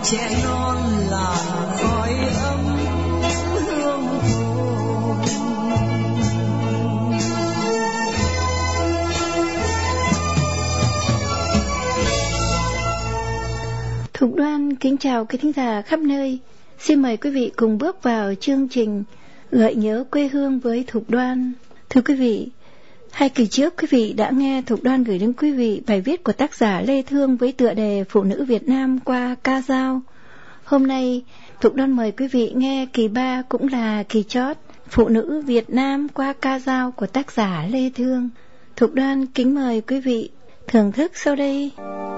trẻ non làng khói ấm hương hồn. Thục Đoan kính chào quý thính giả khắp nơi. Xin mời quý vị cùng bước vào chương trình Gợi nhớ quê hương với Thục Đoan. Thưa quý vị, 2 kỳ trước quý vị đã nghe Thục Đoan gửi đến quý vị bài viết của tác giả Lê Thương với tựa đề Phụ nữ Việt Nam qua ca dao. Hôm nay, Thục Đoan mời quý vị nghe kỳ 3 cũng là kỳ chót, Phụ nữ Việt Nam qua ca dao của tác giả Lê Thương. Thục Đoan kính mời quý vị thưởng thức sau đây.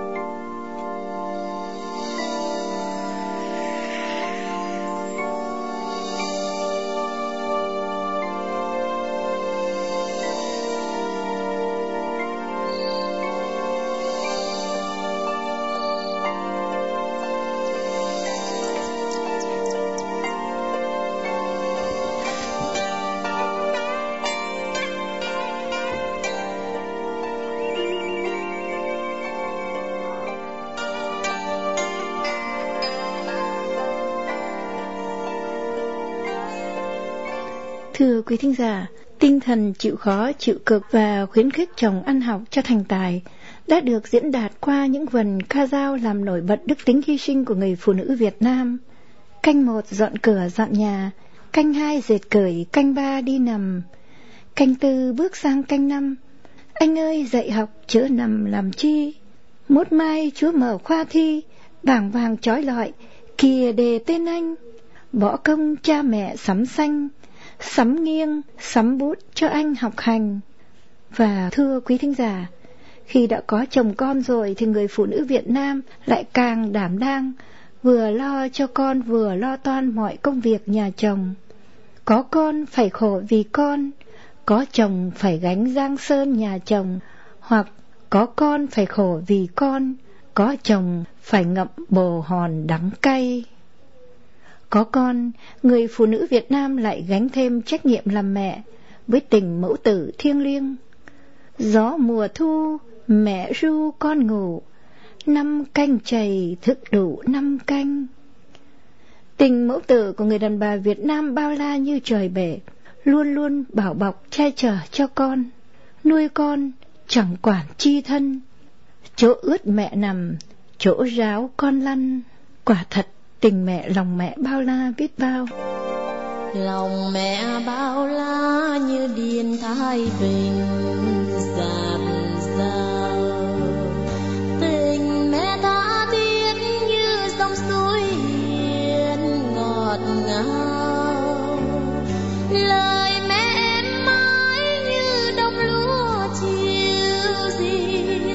Thưa quý thính giả, tinh thần chịu khó, chịu cực và khuyến khích chồng ăn học cho thành tài đã được diễn đạt qua những vần ca dao làm nổi bật đức tính hy sinh của người phụ nữ Việt Nam. Canh 1 dọn cửa dọn nhà, canh 2 dệt cởi, canh 3 đi nằm, canh 4 bước sang canh 5. Anh ơi dạy học chớ nằm làm chi, mốt mai Chúa mở khoa thi, bảng vàng chói lọi, kìa đề tên anh, bỏ công cha mẹ sắm xanh, sắm nghiêng, sắm bút cho anh học hành. Và thưa quý thính giả, khi đã có chồng con rồi thì người phụ nữ Việt Nam lại càng đảm đang, vừa lo cho con vừa lo toan mọi công việc nhà chồng. Có con phải khổ vì con, có chồng phải gánh giang sơn nhà chồng, hoặc có con phải khổ vì con, có chồng phải ngậm bồ hòn đắng cay. Có con, người phụ nữ Việt Nam lại gánh thêm trách nhiệm làm mẹ với tình mẫu tử thiêng liêng. Gió mùa thu, mẹ ru con ngủ, 5 canh chày thức đủ 5 canh. Tình mẫu tử của người đàn bà Việt Nam bao la như trời bể, luôn luôn bảo bọc che chở cho con, nuôi con chẳng quản chi thân. Chỗ ướt mẹ nằm, chỗ ráo con lăn. Quả thật tình mẹ, lòng mẹ bao la biết bao. Lòng mẹ bao la như điền Thái Bình dạt dào, tình mẹ tha thiết như dòng suối hiền ngọt ngào, lời mẹ êm mãi như đồng lúa chiều rì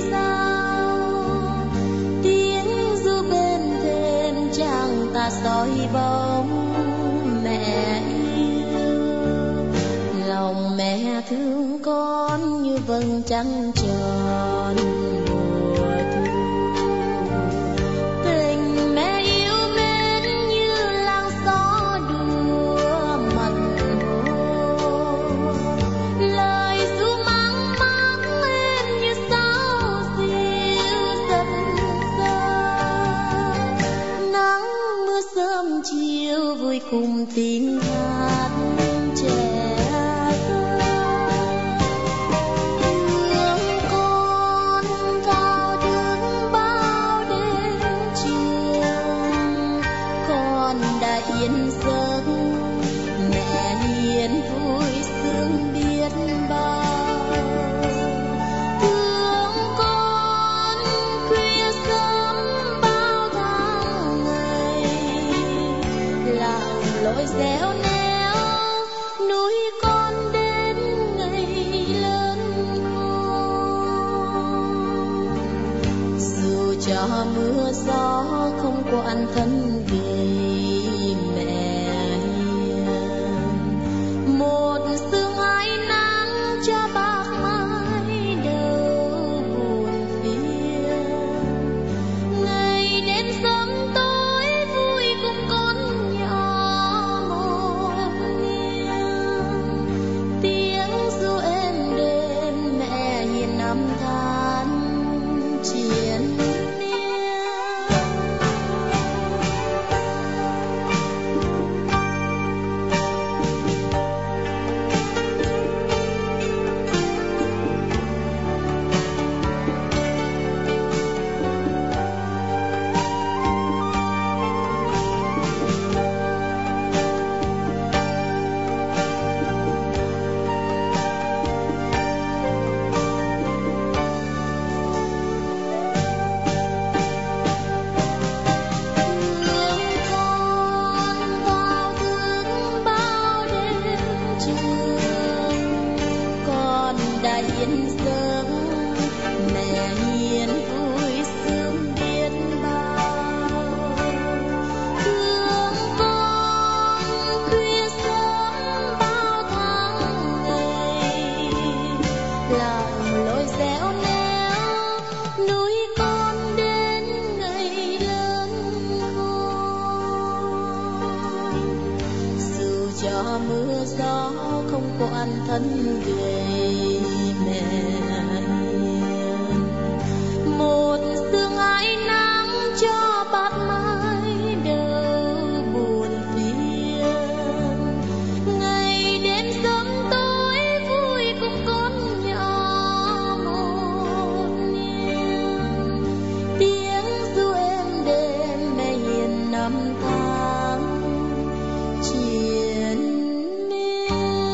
rào, tiếng ru bên thềm chẳng ta soi bóng mẹ yêu. Lòng mẹ thương con như vầng trăng tròn mùa thu, tình mẹ yêu mến như làn gió đùa mặn hồ, lời ru mang mát em như sao diêu dần dần. Nắng mưa sớm chiều vui cùng tiếng hát trẻ. Dẻo néo nuôi con đến ngày lớn khôn, dù cho mưa gió không quản thân vì mẹ hiền. Một sương ái nắng cho bạc mái đầu buồn phiền, ngày đêm sớm tối vui cùng con nhỏ. yên giấc, mẹ hiền vui sướng biết bao. Thương con khuya sớm bao tháng ngày, làm lối dẻo néo nuôi con đến ngày lớn khôn. Dù cho mưa gió không quản thân gầy mẹ hiền, một sương ái nắng cho bạt mái đầu buồn phiền. Ngày đêm sớm tối vui cùng con nhỏ một niềm, tiếng ru êm đêm mẹ hiền năm tháng triền miên.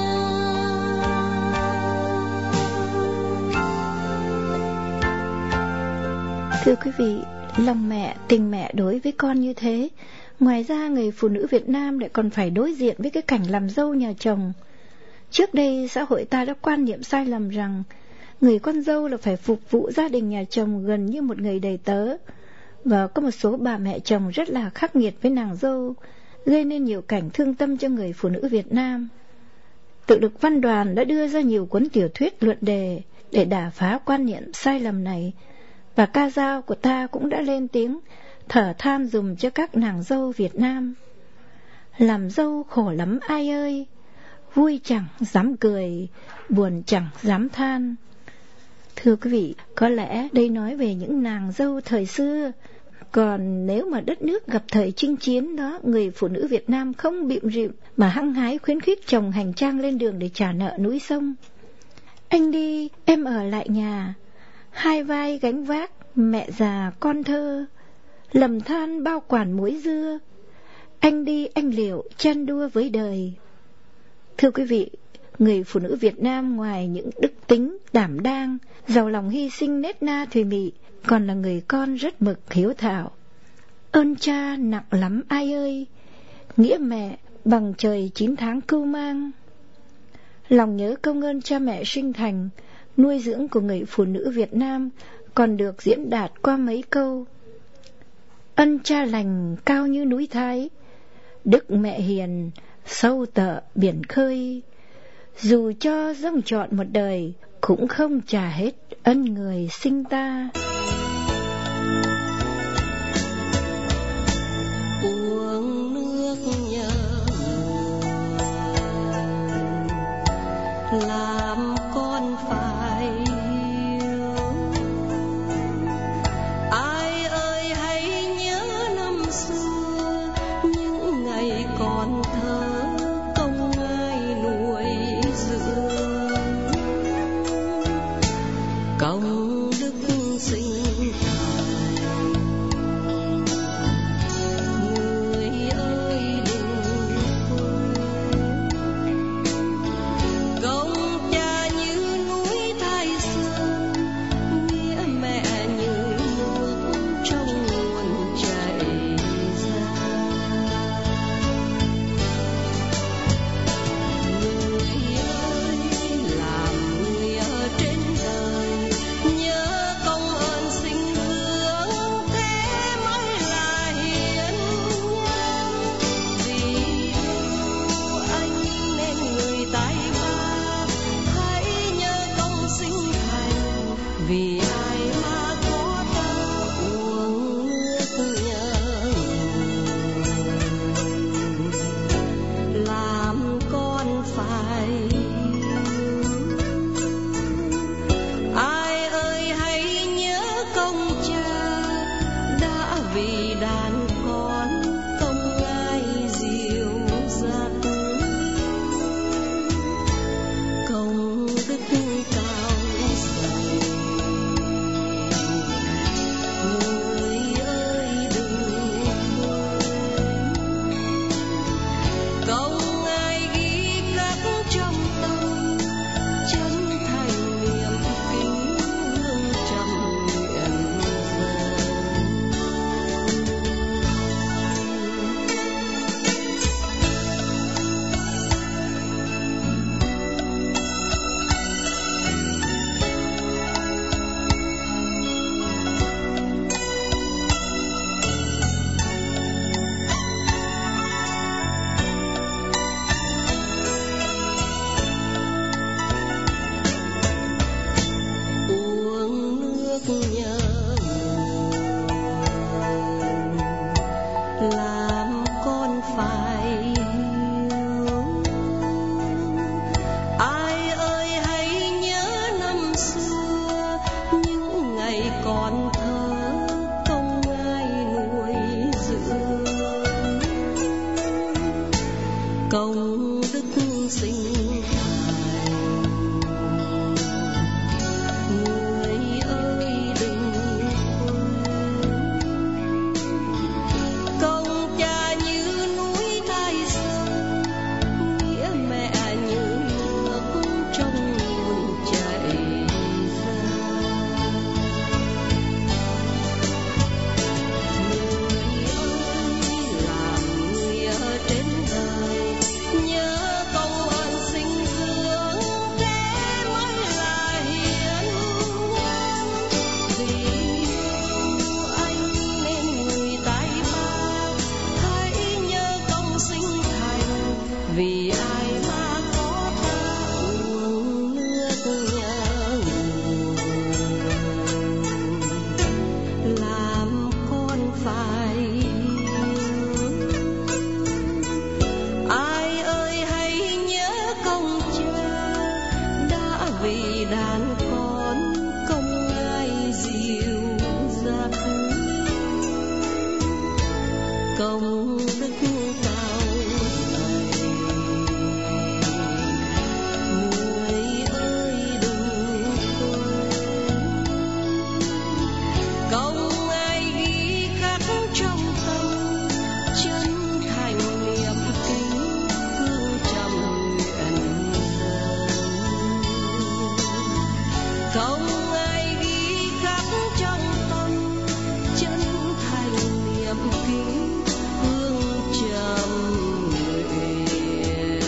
Thưa quý vị, lòng mẹ, tình mẹ đối với con như thế. Ngoài ra, người phụ nữ Việt Nam lại còn phải đối diện với cái cảnh làm dâu nhà chồng. Trước đây, xã hội ta đã quan niệm sai lầm rằng người con dâu là phải phục vụ gia đình nhà chồng gần như một người đầy tớ. Và có một số bà mẹ chồng rất là khắc nghiệt với nàng dâu, gây nên nhiều cảnh thương tâm cho người phụ nữ Việt Nam. Tự lực Văn Đoàn đã đưa ra nhiều cuốn tiểu thuyết luận đề để đả phá quan niệm sai lầm này. Và ca dao của ta cũng đã lên tiếng thở than dùm cho các nàng dâu Việt Nam. Làm dâu khổ lắm ai ơi, vui chẳng dám cười, buồn chẳng dám than. Thưa quý vị, có lẽ đây nói về những nàng dâu thời xưa. Còn nếu mà đất nước gặp thời chinh chiến đó, người phụ nữ Việt Nam không bịm rịm mà hăng hái khuyến khích chồng hành trang lên đường để trả nợ núi sông. Anh đi, em ở lại nhà, hai vai gánh vác, mẹ già con thơ, lầm than bao quản muối dưa, anh đi anh liệu chen đua với đời. Thưa quý vị, người phụ nữ Việt Nam ngoài những đức tính, đảm đang, giàu lòng hy sinh nết na thùy mị, còn là người con rất mực hiếu thảo. Ơn cha nặng lắm ai ơi, nghĩa mẹ bằng trời 9 tháng cưu mang. Lòng nhớ công ơn cha mẹ sinh thành, nuôi dưỡng của người phụ nữ Việt Nam còn được diễn đạt qua mấy câu. Ân cha lành cao như núi Thái, đức mẹ hiền sâu tợ biển khơi, dù cho dâng trọn một đời cũng không trả hết ân người sinh ta. Uống nước nhớ làm con phải yêu. Ai ơi hãy nhớ năm xưa, những ngày còn thơ công ai nuôi dưỡng. Công đức sinh thành, người ơi đừng quên. Công công đức sinh thành. Người ơi đừng quên, công cha như núi Thái Sơn, nghĩa mẹ như nước trong nguồn chảy ra. Người ơi làm người ở trên đời, nhớ công ơn sinh dưỡng thế mới là hiền nhân. Vì yêu anh nên người tài ba, hãy nhớ công sinh thành. Vì ai mà có ta uống nước nhớ nguồn, làm con phải yêu. Ai ơi hãy nhớ công cha, đã vì đàn con công ngài dìu dắt. Công đức cao dày, người ơi đừng quên, công ai ghi khắc trong tâm, chân thành niềm kính hương trầm nguyện dâng. Công ai ghi khắc trong tâm, chân thành niềm kính hương trầm nguyện dâng.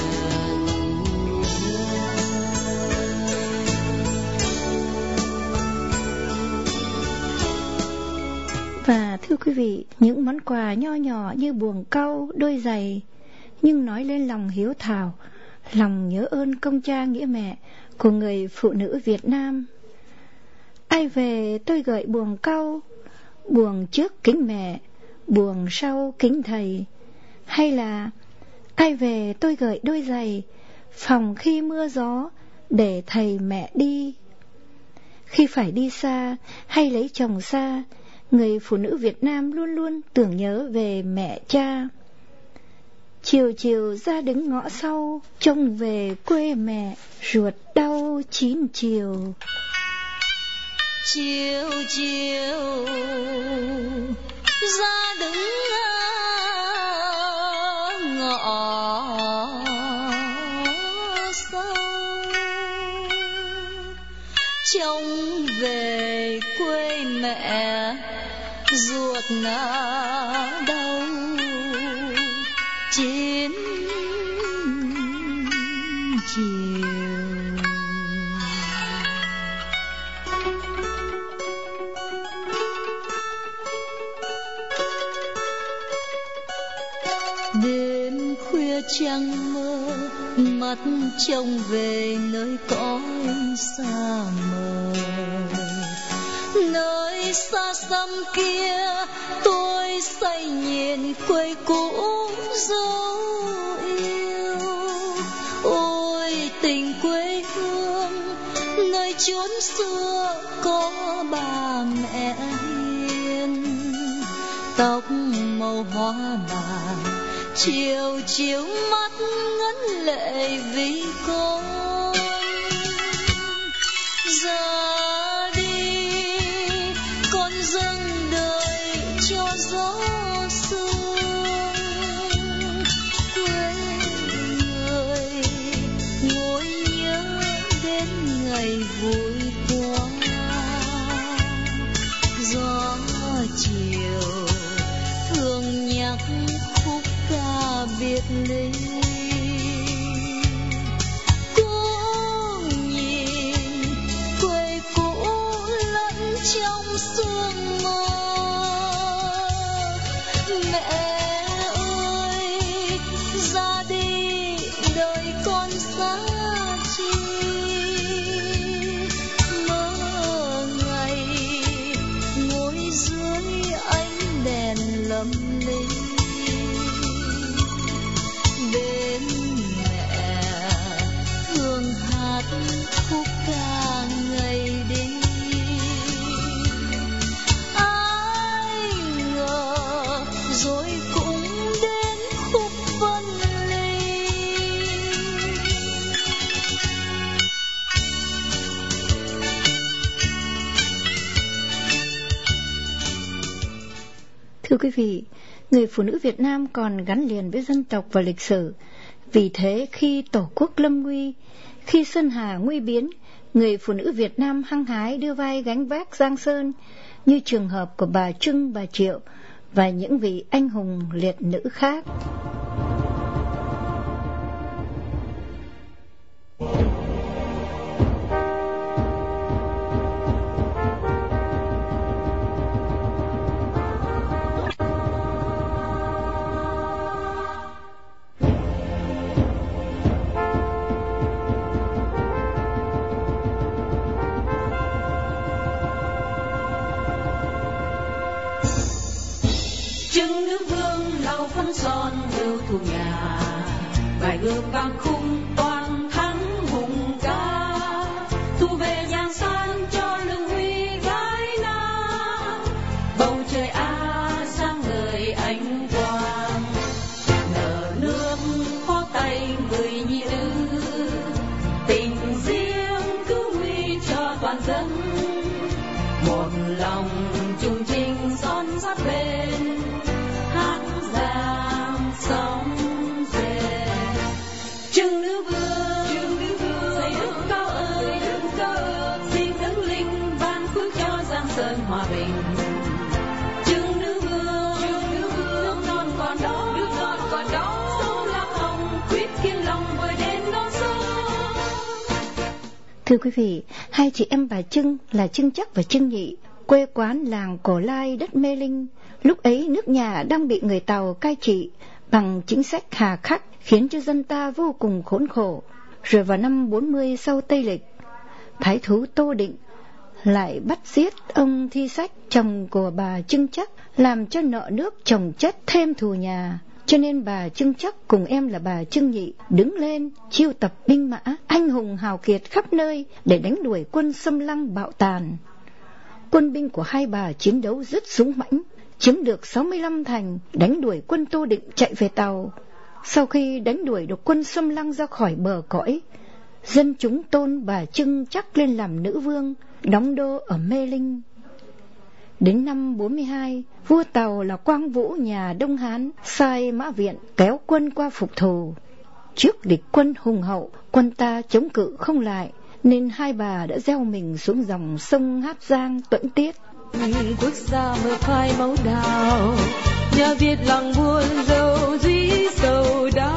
Và thưa quý vị, những món quà nho nhỏ như buồng cau, đôi giày, nhưng nói lên lòng hiếu thảo, lòng nhớ ơn công cha nghĩa mẹ của người phụ nữ Việt Nam. Ai về tôi gợi buồng cau, buồng trước kính mẹ, buồng sau kính thầy. Hay là ai về tôi gợi đôi giày, phòng khi mưa gió để thầy mẹ đi. Khi phải đi xa hay lấy chồng xa, người phụ nữ Việt Nam luôn luôn tưởng nhớ về mẹ cha. Chiều chiều ra đứng ngõ sau, trông về quê mẹ, ruột đau 9 chiều. Chiều chiều ra đứng ngõ sau, trông về quê mẹ, ruột đau 9 chiều. Đêm khuya trăng mơ, mắt trông về nơi cõi xa mờ. Nơi xa xăm kia tôi say nhìn quê cũ dấu yêu. Ôi tình quê hương, nơi chốn xưa có bà mẹ hiền. Tóc màu hoa vàng, chiều chiều mắt ngấn lệ vì con. Giờ đi con dâng đời cho gió sương. Quê người ngồi nhớ đến ngày vui qua. Gió chiều thường nhắc khúc ca biệt ly. Cũng nhìn quê cũ lẫn trong sương mơ. Mẹ ơi ra đi đời con xa chi, quý vị, người phụ nữ Việt Nam còn gắn liền với dân tộc và lịch sử. Vì thế, khi Tổ quốc lâm nguy, khi Sơn Hà nguy biến, người phụ nữ Việt Nam hăng hái đưa vai gánh vác Giang Sơn, như trường hợp của bà Trưng, bà Triệu và những vị anh hùng liệt nữ khác. Trưng nữ vương lau phấn son yêu thu nhà, bài gương vang khung toàn thắng hùng ca, thu về giang san cho lương huy gái nam, bầu trời a sáng ngời ánh quang, nở nước khó tay người nhi nữ, tình riêng cứ huy cho toàn dân, một lòng chung chinh son sắt bên. Trưng nữ vương, xây đức cao ơi, xin đứng linh ban phước cho Giang Sơn hòa bình. Trưng nữ vương, nước non còn đó, sông Lam Hồng quyết kiên lòng vơi đến non sông. Thưa quý vị, hai chị em bà Trưng là Trưng Chắc và Trưng Nhị, quê quán làng Cổ Lai đất Mê Linh. Lúc ấy nước nhà đang bị người Tàu cai trị bằng chính sách hà khắc, khiến cho dân ta vô cùng khốn khổ. Rồi vào năm 40 sau Tây Lịch, Thái thú Tô Định lại bắt giết ông Thi Sách, chồng của bà Trưng Chắc, làm cho nợ nước chồng chất thêm thù nhà. Cho nên bà Trưng Chắc cùng em là bà Trưng Nhị đứng lên chiêu tập binh mã anh hùng hào kiệt khắp nơi để đánh đuổi quân xâm lăng bạo tàn. Quân binh của hai bà chiến đấu rất dũng mãnh, chiếm được 65 thành, đánh đuổi quân Tô Định chạy về Tàu. Sau khi đánh đuổi được quân xâm lăng ra khỏi bờ cõi, dân chúng tôn bà Trưng Chắc lên làm nữ vương, đóng đô ở Mê Linh. Đến năm 42, vua Tàu là Quang Vũ nhà Đông Hán sai Mã Viện kéo quân qua phục thù. Trước địch quân hùng hậu, quân ta chống cự không lại, nên hai bà đã gieo mình xuống dòng sông Hát Giang Tuẫn Tiết. Quốc gia mơ phai máu đào, nhà Việt lòng buồn rầu dĩ sầu đau,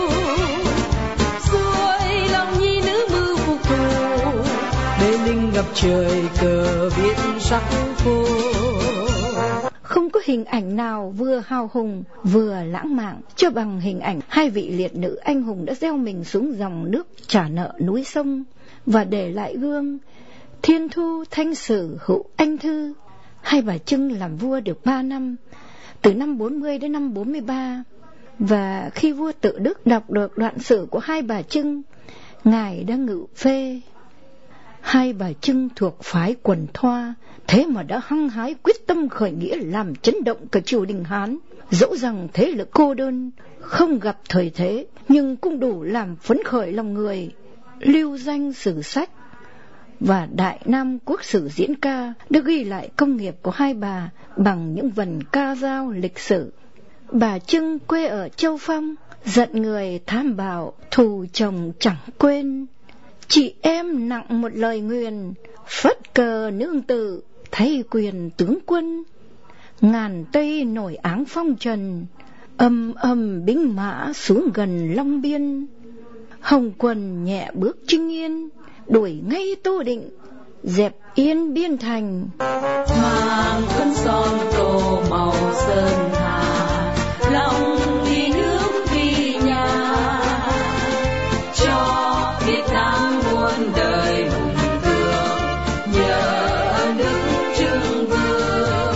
xuôi lòng nhi nữ mưu phục thù, Mê Linh ngập trời cờ viết sắc phô. Không có hình ảnh nào vừa hào hùng vừa lãng mạn cho bằng hình ảnh hai vị liệt nữ anh hùng đã gieo mình xuống dòng nước trả nợ núi sông và để lại gương Thiên Thu, Thanh Sử, Hữu Anh Thư. Hai bà Trưng làm vua được 3 năm, từ năm 40 đến năm 43. Và khi vua Tự Đức đọc được đoạn sử của hai bà Trưng, ngài đã ngự phê. Hai bà Trưng thuộc phái Quần Thoa, thế mà đã hăng hái quyết tâm khởi nghĩa làm chấn động cả triều đình Hán. Dẫu rằng thế lực cô đơn, không gặp thời thế, nhưng cũng đủ làm phấn khởi lòng người. Lưu danh sử sách và Đại Nam Quốc sử diễn ca được ghi lại công nghiệp của hai bà bằng những vần ca dao lịch sử. Bà Trưng quê ở Châu Phong, giận người tham bạo, thù chồng chẳng quên. Chị em nặng một lời nguyền, phất cờ nương tử, thay quyền tướng quân. Ngàn Tây nổi áng phong trần, âm âm binh mã xuống gần Long Biên. Hồng Quần nhẹ bước Trưng Yên, đuổi ngay Tô Định, dẹp yên biên thành. Mang phấn son tô màu sơn hà, lòng vì nước vì nhà, cho Việt Nam muôn đời hùng cường, nhờ Đức Trưng Vương.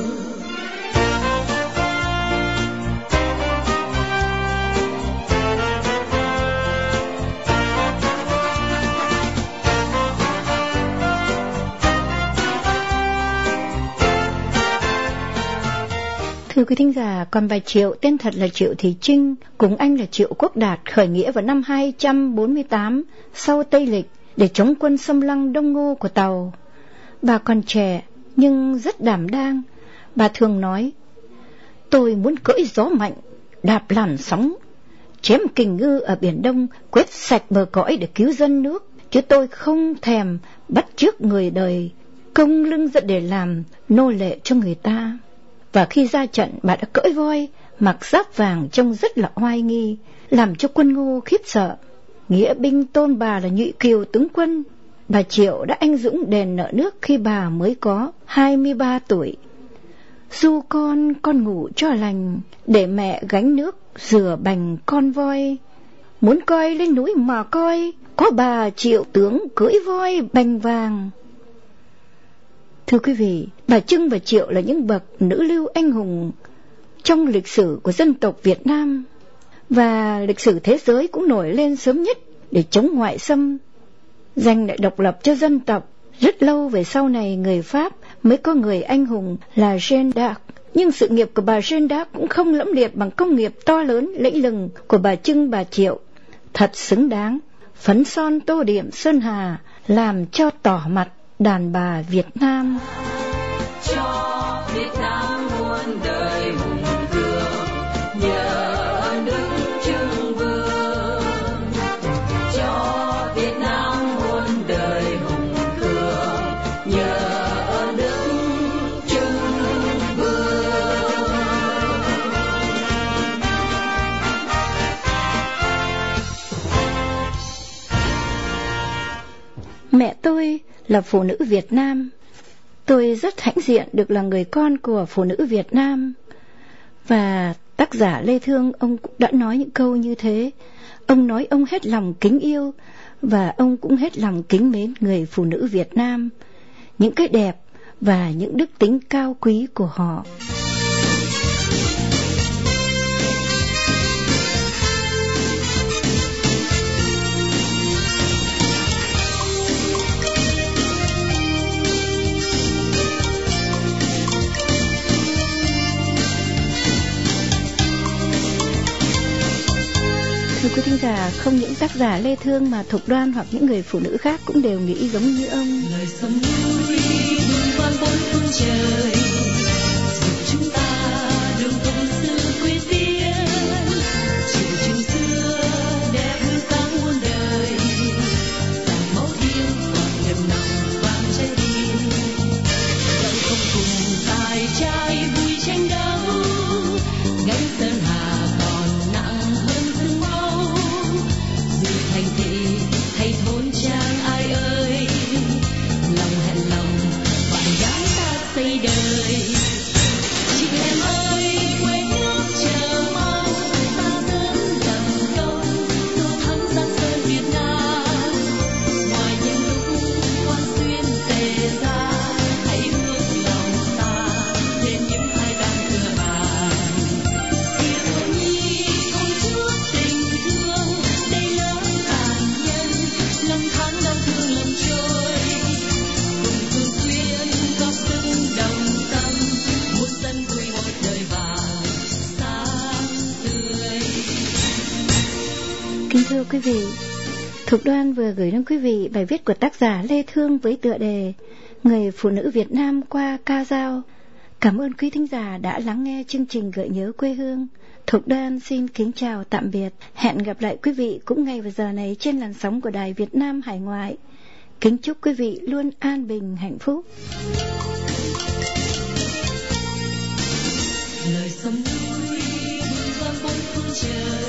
Thưa quý thính giả, còn bà Triệu tên thật là Triệu Thị Trinh, cùng anh là Triệu Quốc Đạt khởi nghĩa vào năm 248 sau Tây Lịch để chống quân xâm lăng Đông Ngô của Tàu. Bà còn trẻ nhưng rất đảm đang. Bà thường nói, Tôi muốn cưỡi gió mạnh, đạp làn sóng, chém kình ngư ở Biển Đông, quét sạch bờ cõi để cứu dân nước, chứ tôi không thèm bắt chước người đời, cong lưng ra để làm nô lệ cho người ta. Và khi ra trận, bà đã cưỡi voi, mặc giáp vàng trông rất là oai nghi, làm cho quân Ngô khiếp sợ. Nghĩa binh tôn bà là Nhụy Kiều tướng quân. Bà Triệu đã anh dũng đền nợ nước khi bà mới có 23 tuổi. Du con ngủ cho lành, để mẹ gánh nước rửa bành con voi. Muốn coi lên núi mà coi, có bà Triệu tướng cưỡi voi bành vàng. Thưa quý vị, bà Trưng và Triệu là những bậc nữ lưu anh hùng trong lịch sử của dân tộc Việt Nam, và lịch sử thế giới cũng nổi lên sớm nhất để chống ngoại xâm, giành lại độc lập cho dân tộc. Rất lâu về sau này, người Pháp mới có người anh hùng là Jeanne d'Arc. Nhưng sự nghiệp của bà Jeanne d'Arc cũng không lẫm liệt bằng công nghiệp to lớn lẫy lừng của bà Trưng, bà Triệu. Thật xứng đáng, phấn son tô điểm sơn hà, làm cho tỏ mặt đàn bà Việt Nam. Cho Việt Nam muôn đời hùng cường, nhờ Đức Trưng Vương. Cho Việt Nam muôn đời hùng cường, nhờ Đức Trưng Vương. Mẹ tôi là phụ nữ Việt Nam. Tôi rất hãnh diện được là người con của phụ nữ Việt Nam. Và tác giả Lê Thương, ông cũng đã nói những câu như thế. Ông nói ông hết lòng kính yêu, và ông cũng hết lòng kính mến người phụ nữ Việt Nam, những cái đẹp và những đức tính cao quý của họ. Thưa quý thính giả, không những tác giả Lê Thương mà Thục Đoan hoặc những người phụ nữ khác cũng đều nghĩ giống như ông. Lời sông núi vươn vang bốn phương trời, giúp chúng ta đường công xưa quy tiên. Chiều trường xưa đẹp hương sáng muôn đời, dòng máu yêu còn đậm nồng vang trái tim. Dẫu không cùng tài trai vui tranh đấu, gánh sơn hà còn nặng hơn sương máu. Dù thành thị hay thôn trang ai ơi, lòng hẹn lòng bạn gái ta xây đời. Chị em ơi, quê nước chờ mong ta dẫn dầm công tô thắm sắc sơn Việt Nam. Ngoài những lúc quan xuyên tề ra, hãy bước lòng ta lên những hai đàn cửa bàn. Yêu nhi không chút tình thương, đây lỡ tàn nhân, năm tháng đau thương lầm trôi. Cùng thường xuyên góp sức đồng tâm, muôn dân vui một đời vàng sáng tươi. Kính thưa quý vị, Thục Đoan vừa gửi đến quý vị bài viết của tác giả Lê Thương với tựa đề Người phụ nữ Việt Nam qua ca dao. Cảm ơn quý thính giả đã lắng nghe chương trình Gợi nhớ quê hương. Thục Đoan xin kính chào tạm biệt. Hẹn gặp lại quý vị cũng ngay vào giờ này trên làn sóng của Đài Việt Nam Hải Ngoại. Kính chúc quý vị luôn an bình hạnh phúc. Lời sông núi vươn vang bốn phương trời,